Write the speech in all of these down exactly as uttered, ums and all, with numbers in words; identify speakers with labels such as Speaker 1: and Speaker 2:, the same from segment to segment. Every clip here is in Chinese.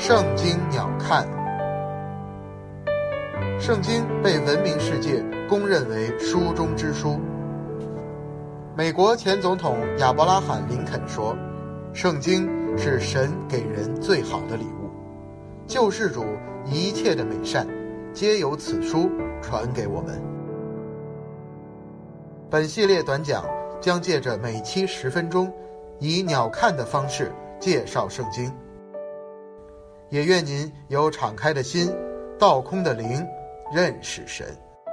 Speaker 1: 圣经鸟瞰。圣经被文明世界公认为书中之书。美国前总统亚伯拉罕·林肯说，圣经是神给人最好的礼物，救世主一切的美善皆由此书传给我们。本系列短讲将借着每期十分钟，以鸟瞰的方式介绍圣经。也愿您有敞开的心，倒空的灵，认识神。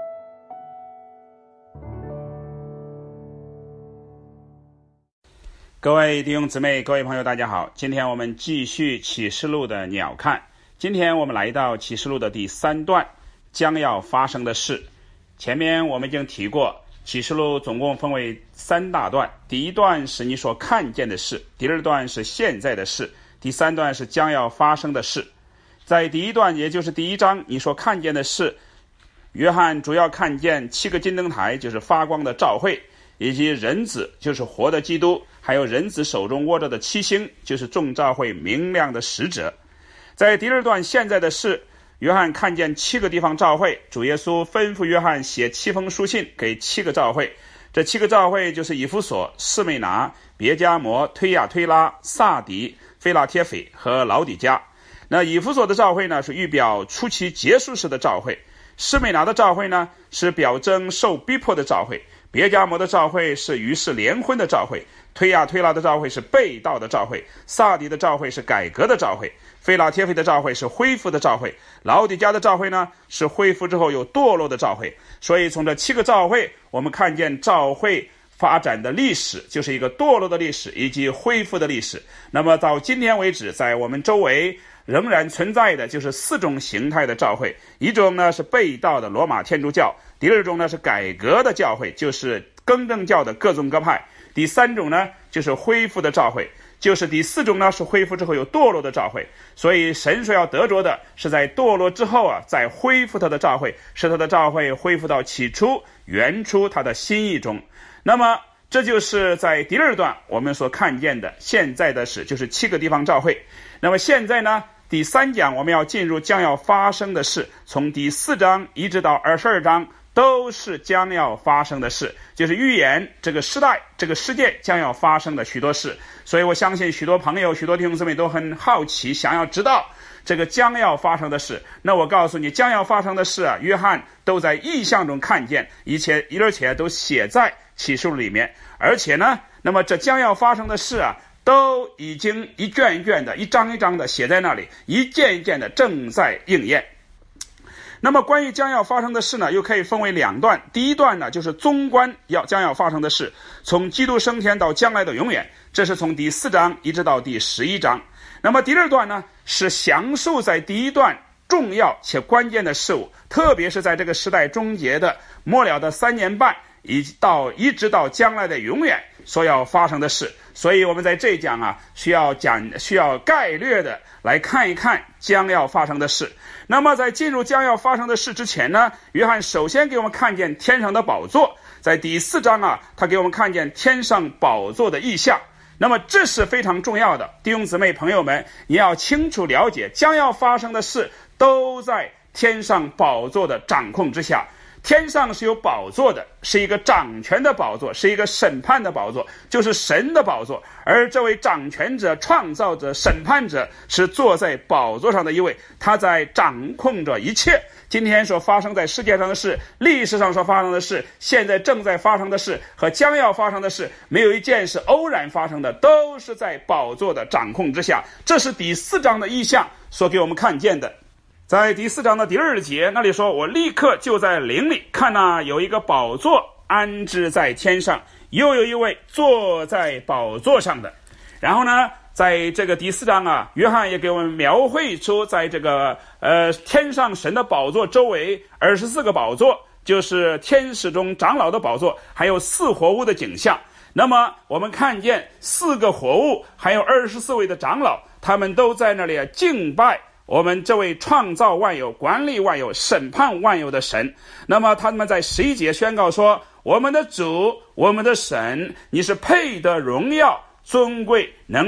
Speaker 2: 各位弟兄姊妹，各位朋友，大家好。今天我们继续启示录的鸟瞰。今天我们来到启示录的第三段，将要发生的事。前面我们已经提过，启示录总共分为三大段，第一段是你所看见的事，第二段是现在的事，第三段是将要发生的事。在第一段，也就是第一章，你所看见的事，约翰主要看见七个金灯台，就是发光的召会，以及人子，就是活的基督，还有人子手中握着的七星，就是众召会明亮的使者。在第二段现在的事，约翰看见七个地方召会，主耶稣吩咐约翰写七封书信给七个召会。这七个召会就是以弗所、士每拿、别迦摩、推亚推拉、撒底、腓拉铁斐和老底嘉。那以弗所的召会呢，是预表初期结束时的召会；士每拿的召会呢，是表征受逼迫的召会；别迦摩的召会是于是联婚的召会；推亚推拉的召会是被盗的召会；撒底的召会是改革的召会；腓拉铁斐的召会是恢复的召会；老底嘉的召会呢，是恢复之后有堕落的召会。所以从这七个召会，我们看见召会发展的历史，就是一个堕落的历史以及恢复的历史。那么到今天为止，在我们周围仍然存在的就是四种形态的召会。一种呢是被盗的罗马天主教，第二种呢是改革的教会，就是更正教的各宗各派，第三种呢就是恢复的召会，就是第四种呢是恢复之后有堕落的召会。所以神所要得着的是在堕落之后啊，再恢复他的召会，使他的召会恢复到起初原初他的心意中。那么这就是在第二段我们所看见的现在的事，就是七个地方召会。那么现在呢，第三讲我们要进入将要发生的事，从第四章一直到二十二章都是将要发生的事，就是预言这个时代这个世界将要发生的许多事。所以我相信许多朋友许多弟兄姊妹都很好奇，想要知道这个将要发生的事。那我告诉你，将要发生的事啊，约翰都在异象中看见，一切而且都写在启示录里面。而且呢，那么这将要发生的事啊，都已经一卷一卷的，一章一章的写在那里，一件一件的正在应验。那么关于将要发生的事呢，又可以分为两段。第一段呢，就是综观要将要发生的事，从基督升天到将来的永远，这是从第四章一直到第十一章。那么第二段呢，是详述在第一段重要且关键的事物，特别是在这个时代终结的末了的三年半，一到一直到将来的永远所要发生的事。所以我们在这一讲啊，需要讲需要概略的来看一看将要发生的事。那么在进入将要发生的事之前呢，约翰首先给我们看见天上的宝座。在第四章啊，他给我们看见天上宝座的意象。那么这是非常重要的，弟兄姊妹朋友们，你要清楚了解，将要发生的事都在天上宝座的掌控之下。天上是有宝座的，是一个掌权的宝座，是一个审判的宝座，就是神的宝座。而这位掌权者、创造者、审判者是坐在宝座上的一位，他在掌控着一切。今天所发生在世界上的事，历史上所发生的事，现在正在发生的事和将要发生的事，没有一件是偶然发生的，都是在宝座的掌控之下。这是第四章的意象所给我们看见的。在第四章的第二节那里说，我立刻就在灵里看啊，有一个宝座安置在天上，又有一位坐在宝座上的。然后呢，在这个第四章啊，约翰也给我们描绘出在这个呃天上神的宝座周围二十四个宝座，就是天使中长老的宝座，还有四活物的景象。那么我们看见四个活物还有二十四位的长老，他们都在那里敬拜我们这位创造万有、管理万有、审判万有的神。那么他们在十一节宣告说，我们的主，我们的神，你是配得荣耀、尊贵、能力的，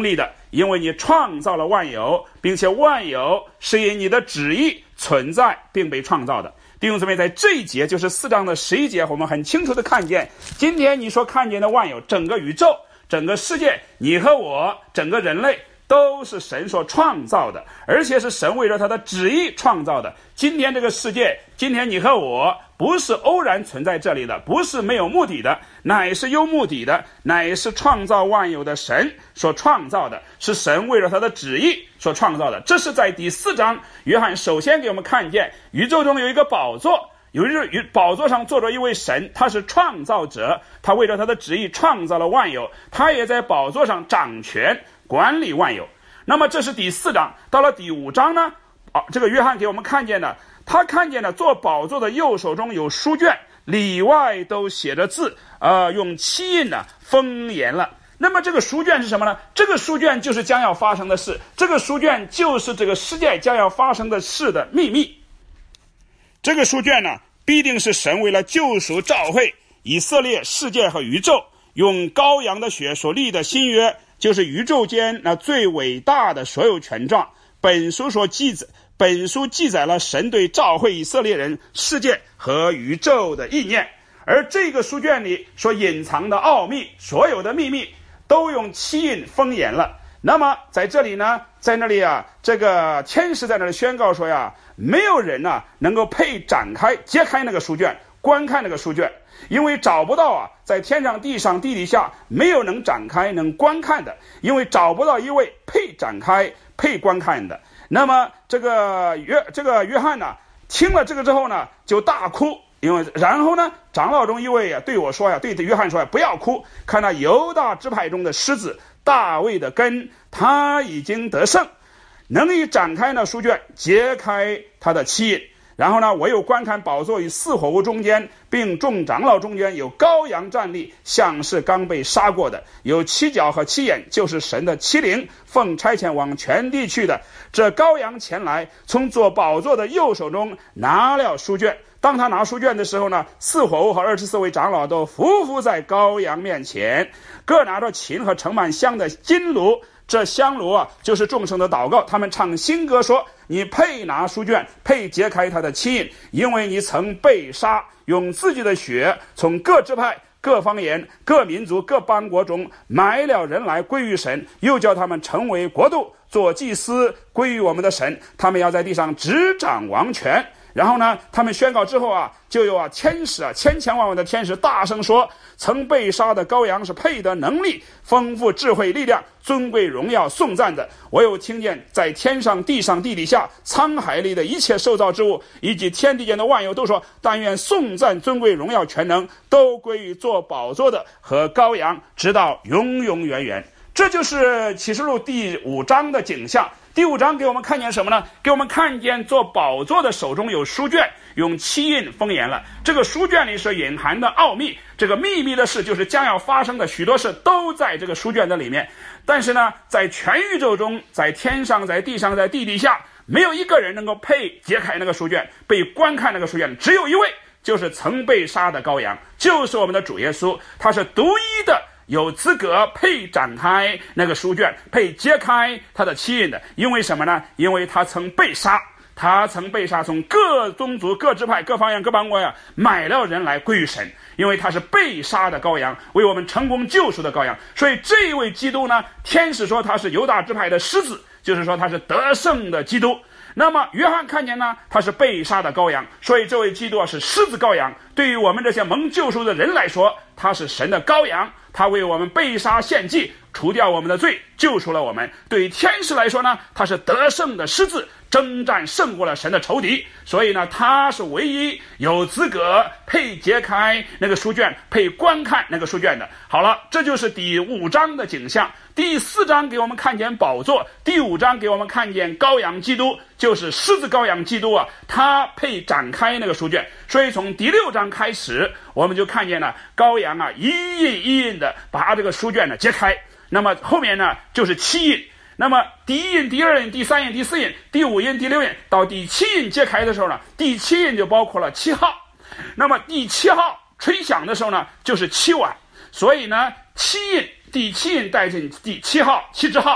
Speaker 2: 因为你创造了万有，并且万有是因你的旨意存在并被创造的。弟兄姊妹，在这一节就是四章的十一节，我们很清楚的看见，今天你所看见的万有，整个宇宙，整个世界，你和我，整个人类都是神所创造的，而且是神为了他的旨意创造的。今天这个世界，今天你和我不是偶然存在这里的，不是没有目的的，乃是有目的的，乃是创造万有的神所创造的，是神为了他的旨意所创造的。这是在第四章，约翰首先给我们看见，宇宙中有一个宝座，有一日宝座上坐着一位神，他是创造者，他为了他的旨意创造了万有，他也在宝座上掌权管理万有。那么这是第四章。到了第五章呢，啊，这个约翰给我们看见的，他看见了坐宝座的右手中有书卷，里外都写着字，呃，用漆印呢封严了。那么这个书卷是什么呢？这个书卷就是将要发生的事，这个书卷就是这个世界将要发生的事的秘密。这个书卷呢，必定是神为了救赎召会以色列、世界和宇宙，用羔羊的血所立的新约，就是宇宙间那最伟大的所有权状。本书所记载，本书记载了神对召会以色列人、世界和宇宙的意念，而这个书卷里所隐藏的奥秘，所有的秘密都用漆印封严了。那么在这里呢，在那里啊，这个天使在那里宣告说呀，没有人啊能够配展开揭开那个书卷，观看那个书卷，因为找不到啊，在天上地上地底下没有能展开能观看的，因为找不到一位配展开配观看的。那么这个约这个约翰呢，听了这个之后呢，就大哭。因为然后呢，长老中一位啊对我说呀，对约翰说呀，不要哭，看那犹大支派中的狮子大卫的根，他已经得胜，能以展开那书卷，揭开他的漆印。然后呢，我又观看宝座与四活物中间，并众长老中间有羔羊站立，像是刚被杀过的，有七角和七眼，就是神的七灵，奉差遣往全地去的。这羔羊前来，从坐宝座的右手中拿了书卷。当他拿书卷的时候呢，四活物和二十四位长老都匍匐在羔羊面前，各拿着琴和盛满香的金炉。这香炉啊，就是众生的祷告。他们唱新歌说，你配拿书卷，配揭开他的漆印，因为你曾被杀，用自己的血从各支派、各方言、各民族、各邦国中买了人来归于神，又叫他们成为国度，做祭司，归于我们的神。他们要在地上执掌王权。然后呢，他们宣告之后啊，就有啊天使啊，千千万万的天使大声说，曾被杀的羔羊是配得能力、丰富、智慧、力量、尊贵、荣耀、颂赞的。我又听见在天上、地上、地底下、沧海里的一切受造之物，以及天地间的万有都说，但愿颂赞、尊贵、荣耀、全能都归于坐宝座的和羔羊，直到永永远远。这就是启示录第五章的景象。第五章给我们看见什么呢？给我们看见坐宝座的手中有书卷，用漆印封严了。这个书卷里是隐含的奥秘，这个秘密的事就是将要发生的许多事都在这个书卷的里面。但是呢，在全宇宙中，在天上，在地上，在地底下，没有一个人能够配揭开那个书卷，被观看那个书卷，只有一位，就是曾被杀的羔羊，就是我们的主耶稣，他是独一的有资格配展开那个书卷，配揭开他的漆印的。因为什么呢？因为他曾被杀，他曾被杀，从各宗族、各支派、各方言、各邦国呀，买了人来归于神。因为他是被杀的羔羊，为我们成功救赎的羔羊。所以这一位基督呢，天使说他是犹大支派的狮子，就是说他是得胜的基督。那么约翰看见呢，他是被杀的羔羊，所以这位基督啊是狮子羔羊。对于我们这些蒙救赎的人来说，他是神的羔羊，他为我们被杀献祭，除掉我们的罪，救赎了我们。对于天使来说呢，他是得胜的狮子，征战胜过了神的仇敌，所以呢，他是唯一有资格配揭开那个书卷，配观看那个书卷的。好了，这就是第五章的景象。第四章给我们看见宝座，第五章给我们看见羔羊基督，就是狮子羔羊基督啊，他配展开那个书卷。所以从第六章开始，我们就看见了羔羊啊一印一印的把这个书卷呢揭开。那么后面呢就是七印。那么第一印、第二印、第三印、第四印、第五印、第六印到第七印揭开的时候呢，第七印就包括了七号。那么第七号吹响的时候呢，就是七晚。所以呢，七印第七印带进第七号七支号，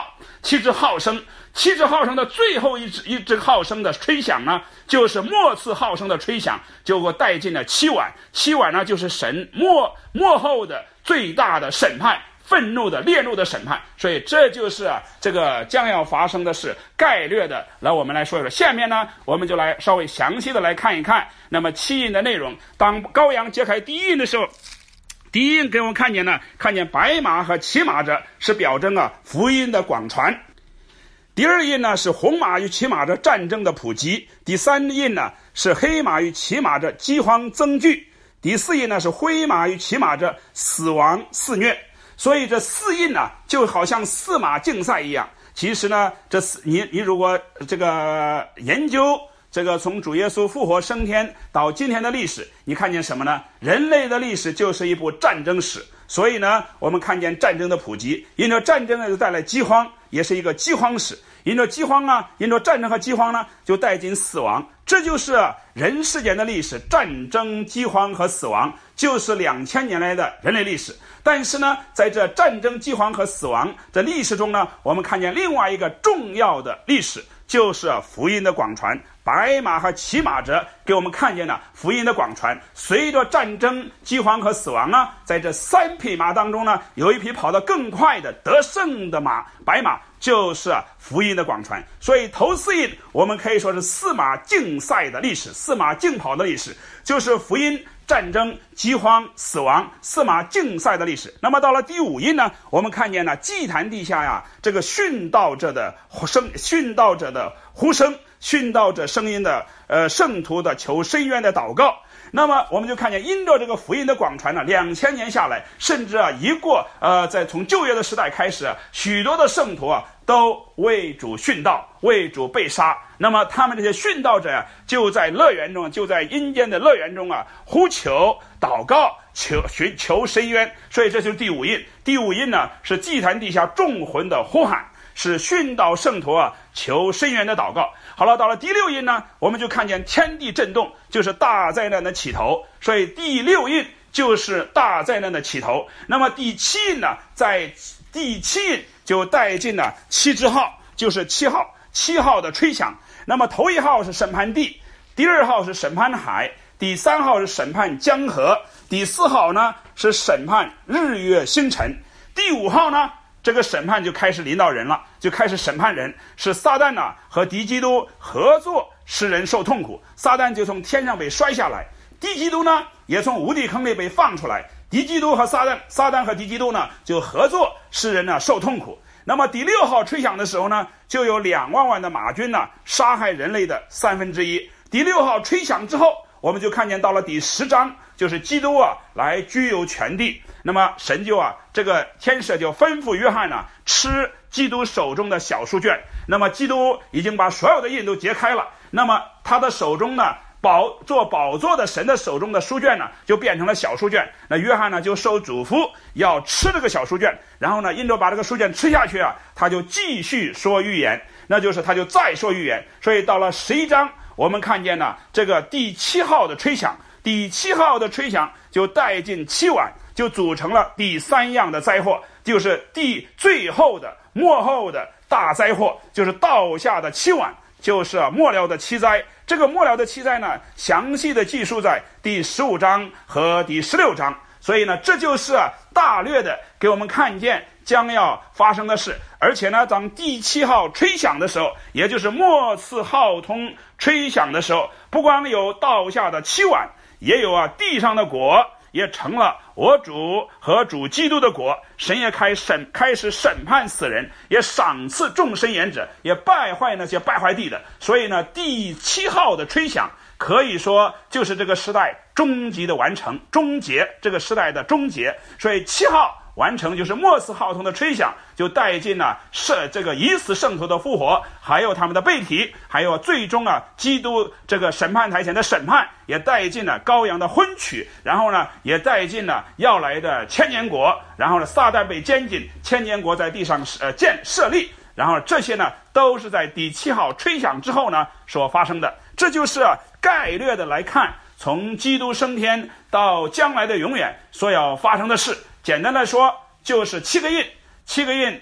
Speaker 2: 七支号声。七支号声的最后一支一支号声的吹响呢，就是末次号声的吹响，就给我带进了七碗。七碗呢，就是神末末后的最大的审判，愤怒的烈怒的审判。所以这就是啊这个将要发生的事，概略的来我们来说一说。下面呢，我们就来稍微详细的来看一看那么七印的内容。当羔羊揭开第一印的时候，第一印给我们看见呢，看见白马和骑马者，是表征啊福音的广传。第二印呢是红马与骑马者战争的普及。第三印呢是黑马与骑马者饥荒增剧。第四印呢是灰马与骑马者死亡肆虐。所以这四印呢就好像四马竞赛一样。其实呢，这四你你如果这个研究这个从主耶稣复活升天到今天的历史，你看见什么呢？人类的历史就是一部战争史。所以呢，我们看见战争的普及，因着战争呢就带来饥荒，也是一个饥荒史。因着饥荒啊，因着战争和饥荒呢，就带进死亡。这就是人世间的历史，战争、饥荒和死亡，就是两千年来的人类历史。但是呢，在这战争、饥荒和死亡的历史中呢，我们看见另外一个重要的历史，就是福音的广传。白马和骑马者给我们看见了福音的广传。随着战争、饥荒和死亡呢，在这三匹马当中呢，有一匹跑得更快的得胜的马，白马，就是福音的广传。所以头四印我们可以说是四马竞赛的历史，四马竞跑的历史，就是福音、战争、饥荒、死亡，四马竞赛的历史。那么到了第五印呢，我们看见呢，祭坛地下呀，这个殉道者的声，殉道者的呼声，殉道者声音的呃圣徒的求深渊的祷告。那么我们就看见，因着这个福音的广传呢，两千年下来，甚至啊一过呃，在从旧约的时代开始，许多的圣徒啊都为主殉道，为主被杀。那么他们这些殉道者啊，就在乐园中，就在阴间的乐园中啊，呼求、祷告、求寻求深渊。所以这就是第五印。第五印呢，是祭坛地下众魂的呼喊，是殉道圣徒啊求深渊的祷告。好了，到了第六印呢，我们就看见天地震动，就是大灾难的起头。所以第六印就是大灾难的起头。那么第七印呢，在第七印就带进了七支号，就是七号，七号的吹响。那么头一号是审判地，第二号是审判海，第三号是审判江河，第四号呢是审判日月星辰，第五号呢，这个审判就开始临到人了，就开始审判人，是撒旦呐和敌基督合作，使人受痛苦。撒旦就从天上被摔下来，敌基督呢也从无底坑里被放出来。敌基督和撒旦，撒旦和敌基督呢就合作，使人呢受痛苦。那么第六号吹响的时候呢，就有两万万的马军呢杀害人类的三分之一。第六号吹响之后，我们就看见到了第十章，就是基督啊来居有全地。那么神就啊这个天使就吩咐约翰呢吃基督手中的小书卷。那么基督已经把所有的印都揭开了，那么他的手中呢宝做宝座的神的手中的书卷呢就变成了小书卷。那约翰呢就受嘱咐要吃这个小书卷，然后呢因着把这个书卷吃下去啊，他就继续说预言，那就是他就再说预言。所以到了十一章，我们看见呢这个第七号的吹响，第七号的吹响就带进七碗，就组成了第三样的灾祸，就是第最后的末后的大灾祸，就是倒下的七碗，就是末了的七灾。这个末了的七灾呢，详细的记述在第十五章和第十六章。所以呢，这就是大略的给我们看见将要发生的事。而且呢，当第七号吹响的时候，也就是末次号筒吹响的时候，不光有倒下的七碗，也有啊地上的果也成了我主和主基督的国。神也开审开始审判死人，也赏赐众伸言者，也败坏那些败坏地的。所以呢，第七号的吹响可以说就是这个时代终极的完成，终结这个时代的终结。所以七号完成，就是末次号筒的吹响，就带进了圣这个已死圣徒的复活，还有他们的被提，还有最终啊基督这个审判台前的审判，也带进了羔羊的婚娶，然后呢也带进了要来的千年国，然后呢撒旦被监禁，千年国在地上呃建设立，然后这些呢都是在第七号吹响之后呢所发生的。这就是啊概略的来看，从基督升天到将来的永远所要发生的事。简单来说，就是七个印，七个印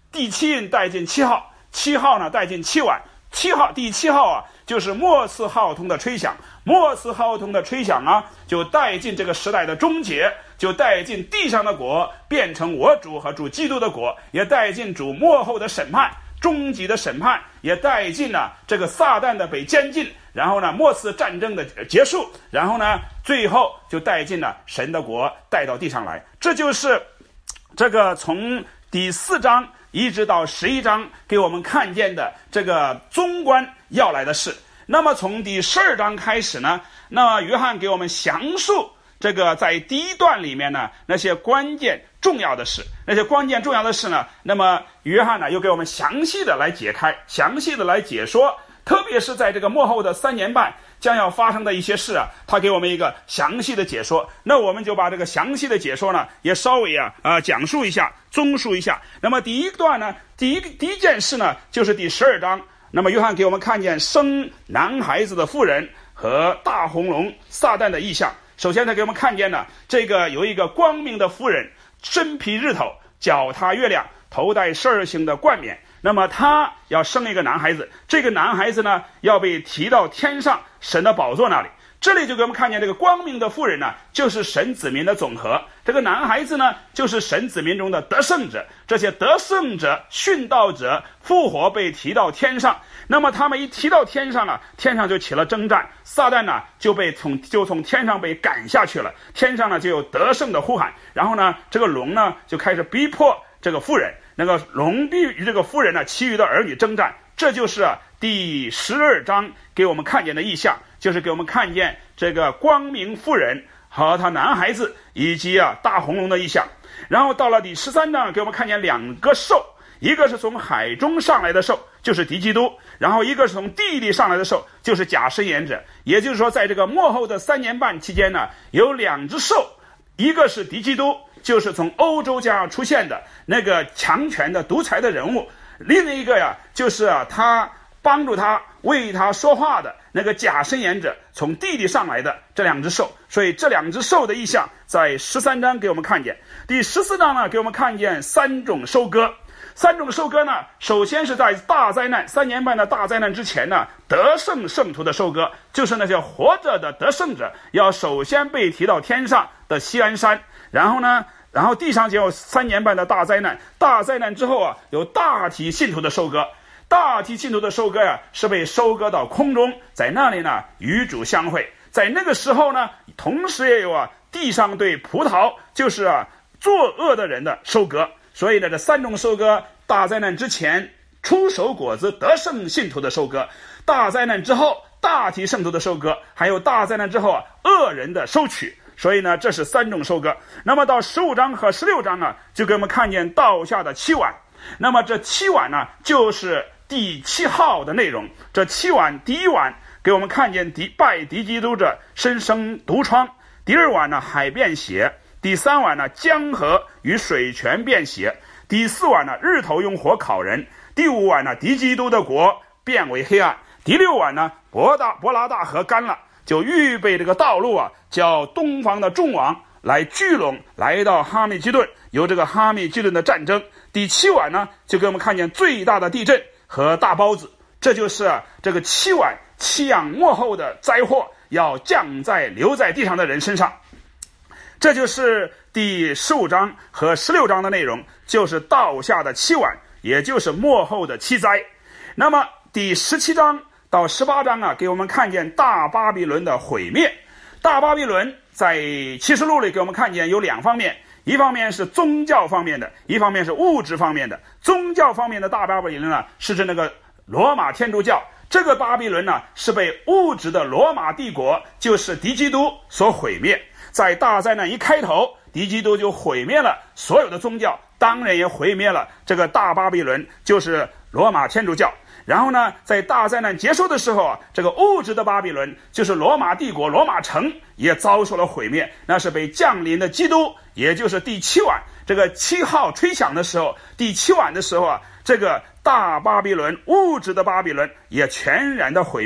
Speaker 2: 第七印带进七号，七号呢带进七碗，七号第七号啊就是末次号筒的吹响，末次号筒的吹响啊就带进这个时代的终结，就带进地上的国变成我主和主基督的国，也带进主末后的审判，终极的审判，也带进了这个撒旦的被监禁，然后呢末次战争的结束，然后呢最后就带进了神的国带到地上来。这就是这个从第四章一直到十一章给我们看见的这个综观要来的事。那么从第十二章开始呢，那么约翰给我们详述这个在第一段里面呢那些关键重要的事，那些关键重要的事呢，那么约翰呢又给我们详细的来解开，详细的来解说，特别是在这个末后的三年半将要发生的一些事啊，他给我们一个详细的解说。那我们就把这个详细的解说呢也稍微啊呃讲述一下，综述一下。那么第一段呢，第一第一件事呢就是第十二章，那么约翰给我们看见生男孩子的妇人和大红龙撒旦的异象。首先他给我们看见呢，这个有一个光明的妇人，身披日头，脚踏月亮，头戴十二星的冠冕。那么他要生一个男孩子，这个男孩子呢要被提到天上神的宝座那里。这里就给我们看见这个光明的妇人呢就是神子民的总和，这个男孩子呢就是神子民中的得胜者，这些得胜者殉道者复活被提到天上。那么他们一提到天上了，天上就起了征战，撒旦呢就被从就从天上被赶下去了，天上呢就有得胜的呼喊，然后呢这个龙呢就开始逼迫这个妇人，那个龙逼与这个妇人呢其余的儿女征战。这就是啊第十二章给我们看见的异象，就是给我们看见这个光明妇人和他男孩子以及啊大红龙的异象。然后到了第十三章给我们看见两个兽，一个是从海中上来的兽，就是敌基督，然后一个是从地里上来的兽，就是假申言者。也就是说在这个末后的三年半期间呢，有两只兽，一个是敌基督，就是从欧洲将要出现的那个强权的独裁的人物，另一个呀就是啊他帮助他为他说话的那个假申言者，从地里上来的这两只兽。所以这两只兽的意象在十三章给我们看见。第十四章呢给我们看见三种收割。三种收割呢，首先是在大灾难三年半的大灾难之前呢，得胜圣徒的收割，就是那些活着的得胜者要首先被提到天上的锡安山，然后呢然后地上就有三年半的大灾难，大灾难之后啊有大体信徒的收割，大体信徒的收割呀、啊、是被收割到空中，在那里呢与主相会。在那个时候呢，同时也有啊地上对葡萄，就是啊作恶的人的收割。所以呢这三种收割，大灾难之前出手果子得胜信徒的收割，大灾难之后大体圣徒的收割，还有大灾难之后啊恶人的收取。所以呢这是三种收割。那么到十五章和十六章呢就给我们看见道下的七碗。那么这七碗呢就是第七号的内容。这七碗，第一碗给我们看见敌拜敌基督者身生毒疮，第二碗呢海变血，第三碗呢江河与水泉变血，第四碗呢日头用火烤人，第五碗呢敌基督的国变为黑暗，第六碗呢伯大伯拉大河干了，就预备这个道路啊，叫东方的众王来聚拢来到哈密基顿，有这个哈密基顿的战争。第七碗呢就给我们看见最大的地震和大包子，这就是啊这个七碗七样末后的灾祸要降在留在地上的人身上。这就是第十五章和十六章的内容，就是道下的七碗，也就是末后的七灾。那么第十七章到十八章啊，给我们看见大巴比伦的毁灭。大巴比伦在启示录里给我们看见有两方面，一方面是宗教方面的，一方面是物质方面的。宗教方面的大巴比伦呢，是指那个罗马天主教。这个巴比伦呢，是被物质的罗马帝国，就是敌基督所毁灭。在大灾难一开头，敌基督就毁灭了所有的宗教，当然也毁灭了这个大巴比伦，就是罗马天主教。然后呢，在大灾难结束的时候啊，这个物质的巴比伦，就是罗马帝国罗马城，也遭受了毁灭，那是被降临的基督，也就是第七碗这个七号吹响的时候，第七碗的时候啊，这个大巴比伦物质的巴比伦也全然的毁灭，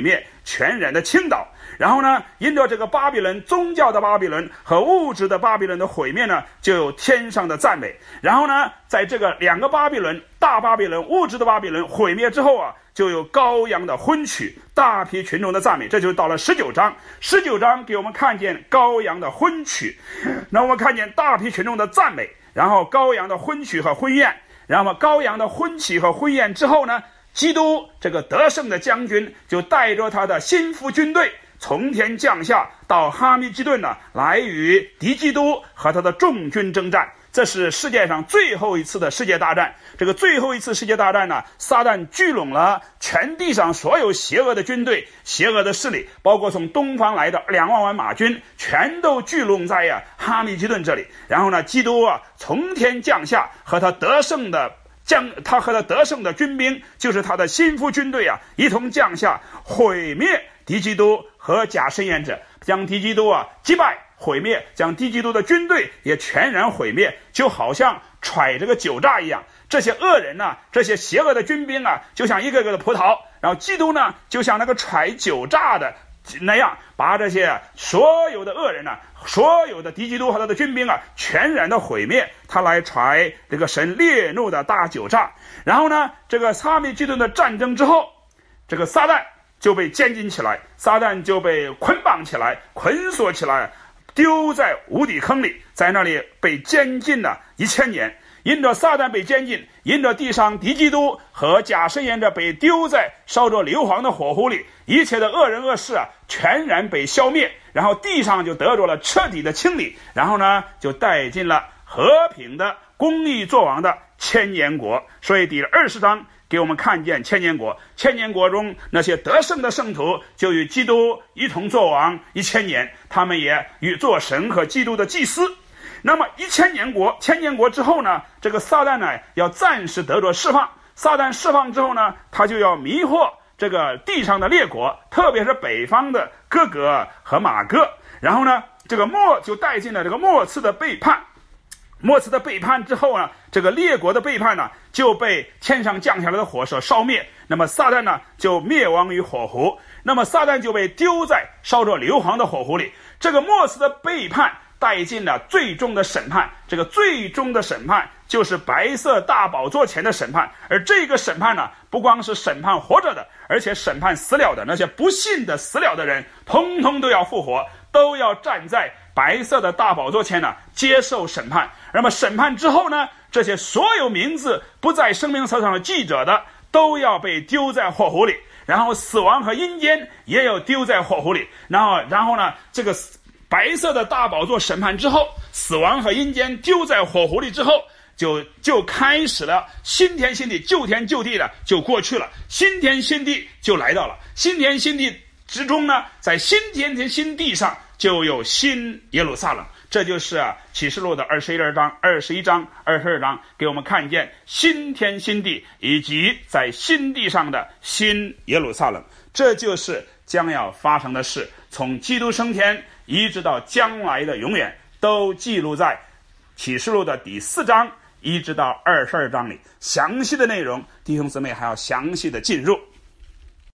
Speaker 2: 全然的倾倒。然后呢，因着这个巴比伦宗教的巴比伦和物质的巴比伦的毁灭呢，就有天上的赞美。然后呢，在这个两个巴比伦，大巴比伦、物质的巴比伦毁灭之后啊，就有羔羊的婚娶，大批群众的赞美。这就到了十九章，十九章给我们看见羔羊的婚娶，那我们看见大批群众的赞美，然后羔羊的婚娶和婚宴，然后羔羊的婚娶和婚宴之后呢，基督这个得胜的将军就带着他的心腹军队从天降下到哈密基顿呢，来与敌基督和他的众军征战。这是世界上最后一次的世界大战。这个最后一次世界大战呢，撒旦聚拢了全地上所有邪恶的军队、邪恶的势力，包括从东方来的两万万马军，全都聚拢在呀哈密基顿这里。然后呢，基督啊从天降下，和他得胜的将他和他得胜的军兵，就是他的心腹军队啊，一同降下，毁灭敌基督和假申言者，将敌基督啊击败毁灭，将敌基督的军队也全然毁灭，就好像揣这个酒榨一样。这些恶人呢、啊，这些邪恶的军兵啊，就像一个个的葡萄，然后基督呢，就像那个揣酒榨的那样，把这些所有的恶人呢、啊，所有的敌基督和他的军兵啊，全然的毁灭，他来揣这个神烈怒的大酒榨。然后呢，这个哈密基顿的战争之后，这个撒旦就被监禁起来，撒旦就被捆绑起来，捆锁起来，丢在无底坑里，在那里被监禁了一千年。因着撒旦被监禁，因着地上敌基督和假申言者被丢在烧着硫磺的火湖里，一切的恶人恶事啊，全然被消灭，然后地上就得着了彻底的清理，然后呢，就带进了和平的公义作王的千年国。所以第二十章给我们看见千年国，千年国中那些得胜的圣徒就与基督一同作王一千年，他们也与做神和基督的祭司。那么一千年国千年国之后呢，这个撒旦呢要暂时得着释放，撒旦释放之后呢，他就要迷惑这个地上的列国，特别是北方的哥格和马哥。然后呢，这个末就带进了这个末次的背叛，末次的背叛之后呢，这个列国的背叛呢就被天上降下来的火所烧灭，那么撒旦呢就灭亡于火湖，那么撒旦就被丢在烧着硫磺的火湖里。这个末次的背叛带进了最终的审判，这个最终的审判就是白色大宝座前的审判。而这个审判呢，不光是审判活着的，而且审判死了的，那些不信的死了的人通通都要复活，都要站在白色的大宝座前呢接受审判。那么审判之后呢，这些所有名字不在生命册上的记者的都要被丢在火湖里，然后死亡和阴间也有丢在火湖里。然后然后呢，这个白色的大宝座审判之后，死亡和阴间丢在火湖里之后，就就开始了新天新地，旧天旧地的就过去了，新天新地就来到了。新天新地之中呢，在新天新地上就有新耶路撒冷。这就是啊启示录的二十一章、二十一章、二十二章给我们看见新天新地以及在新地上的新耶路撒冷。这就是将要发生的事，从基督升天一直到将来的永远，都记录在启示录的第四章一直到二十二章里。详细的内容弟兄姊妹还要详细的进入。